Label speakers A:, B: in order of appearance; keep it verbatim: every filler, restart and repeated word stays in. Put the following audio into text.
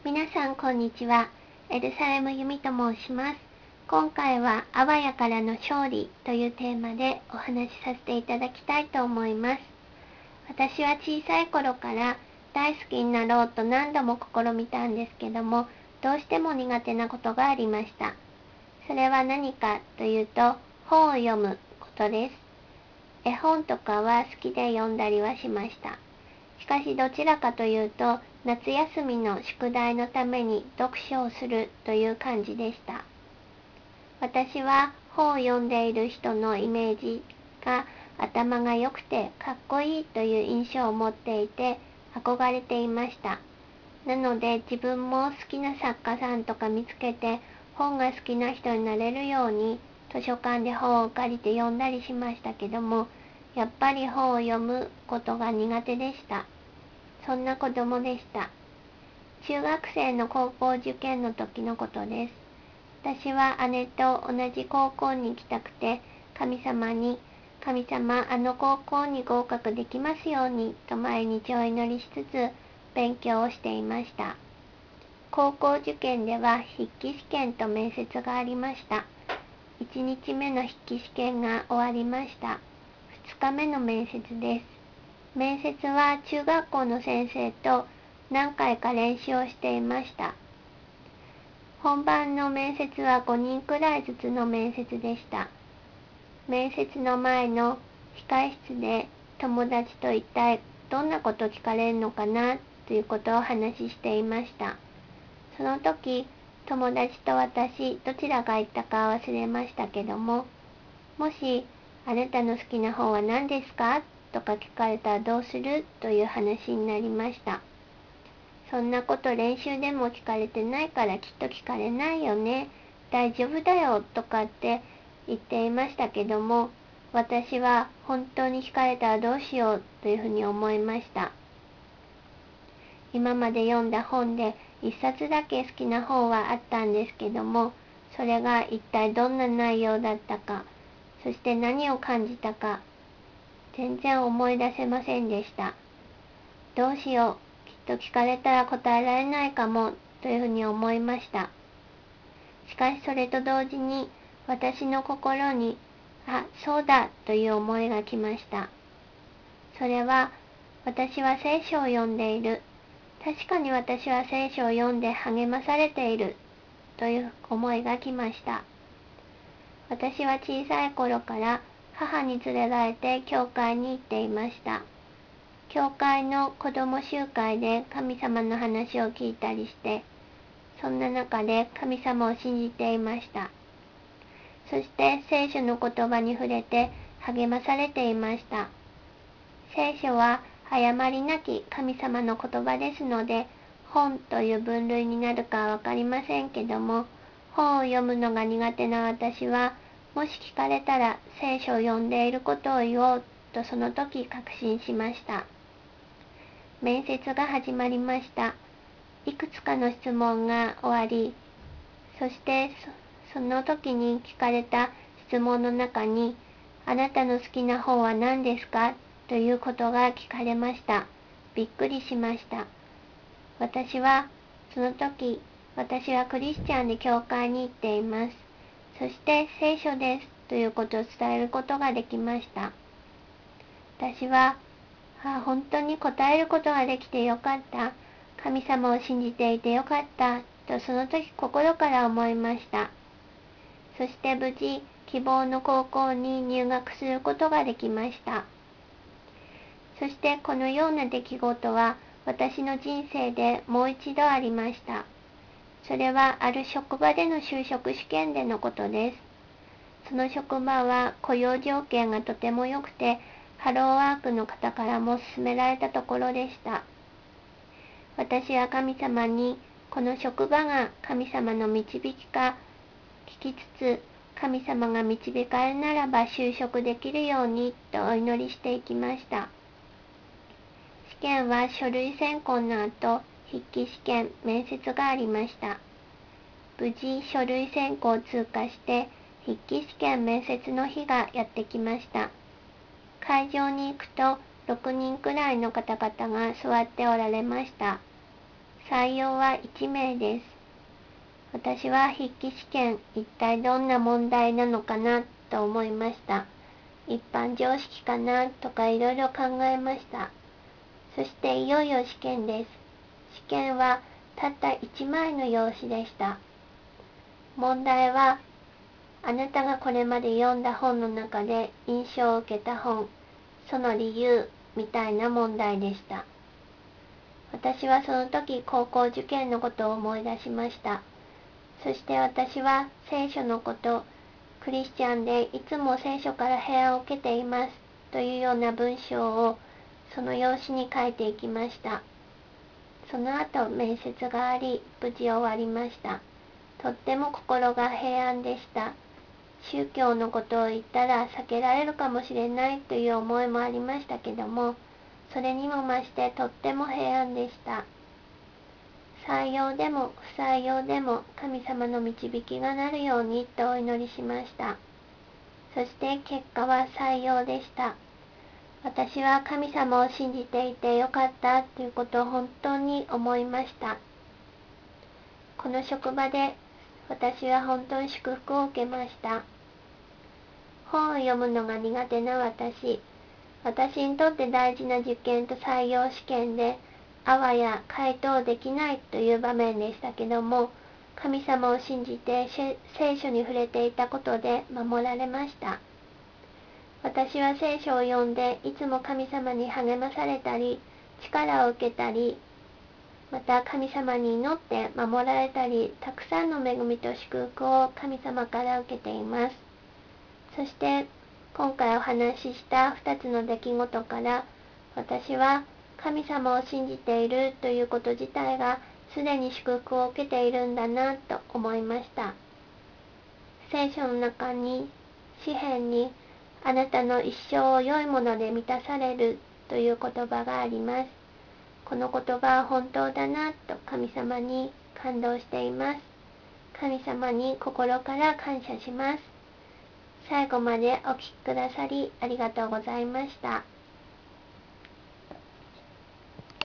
A: 皆さんこんにちは。エルサレム由美と申します。今回はあわやからの勝利というテーマでお話しさせていただきたいと思います。私は小さい頃から大好きになろうと何度も試みたんですけども、どうしても苦手なことがありました。それは何かというと、本を読むことです。絵本とかは好きで読んだりはしました。しかしどちらかというと、夏休みの宿題のために読書をするという感じでした。私は本を読んでいる人のイメージが頭が良くてかっこいいという印象を持っていて憧れていました。なので自分も好きな作家さんとか見つけて本が好きな人になれるように図書館で本を借りて読んだりしましたけども、やっぱり本を読むことが苦手でした。そんな子供でした。中学生の高校受験の時のことです。私は姉と同じ高校に行きたくて、神様に、神様、あの高校に合格できますようにと毎日お祈りしつつ勉強をしていました。高校受験では筆記試験と面接がありました。いちにちめの筆記試験が終わりました。ふつかめの面接です。面接は中学校の先生と何回か練習をしていました。本番の面接はごにんくらいずつの面接でした。面接の前の控室で友達と一体どんなこと聞かれるのかなということを話ししていました。その時、友達と私どちらが言ったか忘れましたけども、もしあなたの好きな本は何ですかとか聞かれたらどうするという話になりました。そんなこと練習でも聞かれてないからきっと聞かれないよね。大丈夫だよとかって言っていましたけども、私は本当に聞かれたらどうしようというふうに思いました。今まで読んだ本で一冊だけ好きな本はあったんですけども、それが一体どんな内容だったか、そして何を感じたか、全然思い出せませんでした。どうしよう、きっと聞かれたら答えられないかもというふうに思いました。しかしそれと同時に私の心に、あ、そうだという思いが来ました。それは、私は聖書を読んでいる。確かに私は聖書を読んで励まされているという思いが来ました。私は小さい頃から母に連れられて教会に行っていました。教会の子供集会で神様の話を聞いたりして、そんな中で神様を信じていました。そして聖書の言葉に触れて励まされていました。聖書は誤りなき神様の言葉ですので、本という分類になるかはわかりませんけども、本を読むのが苦手な私は、もし聞かれたら聖書を読んでいることを言おうとその時確信しました。面接が始まりました。いくつかの質問が終わり、そしてそ、その時に聞かれた質問の中に、あなたの好きな本は何ですかということが聞かれました。びっくりしました。私は、その時、私はクリスチャンで教会に行っています。そして聖書ですということを伝えることができました。私は、あ、本当に答えることができてよかった。神様を信じていてよかった。とその時心から思いました。そして無事、希望の高校に入学することができました。そしてこのような出来事は私の人生でもう一度ありました。それはある職場での就職試験でのことです。その職場は雇用条件がとても良くて、ハローワークの方からも勧められたところでした。私は神様に、この職場が神様の導きか聞きつつ、神様が導かれるならば就職できるようにとお祈りしていきました。試験は書類選考の後、筆記試験、面接がありました。無事書類選考を通過して、筆記試験面接の日がやってきました。会場に行くと、ろくにんくらいの方々が座っておられました。 採用はいちめいです。私は筆記試験、一体どんな問題なのかなと思いました。一般常識かなとかいろいろ考えました。そしていよいよ試験です。試験はたったいちまいの用紙でした。問題は、あなたがこれまで読んだ本の中で印象を受けた本、その理由みたいな問題でした。私はその時高校受験のことを思い出しました。そして私は聖書のこと、クリスチャンでいつも聖書から平安を受けていますというような文章をその用紙に書いていきました。その後面接があり、無事終わりました。とっても心が平安でした。宗教のことを言ったら避けられるかもしれないという思いもありましたけども、それにも増してとっても平安でした。採用でも不採用でも神様の導きがなるようにとお祈りしました。そして結果は採用でした。私は神様を信じていてよかったということを本当に思いました。この職場で私は本当に祝福を受けました。本を読むのが苦手な私。私にとって大事な受験と採用試験で、あわや回答できないという場面でしたけども、神様を信じて聖書に触れていたことで守られました。私は聖書を読んでいつも神様に励まされたり、力を受けたり、また神様に祈って守られたり、たくさんの恵みと祝福を神様から受けています。そして今回お話ししたふたつの出来事から、私は神様を信じているということ自体がすでに祝福を受けているんだなと思いました。聖書の中に、詩篇に、あなたの一生を良いもので満たされるという言葉があります。この言葉は本当だなと神様に感動しています。神様に心から感謝します。最後までお聞きくださりありがとうございました。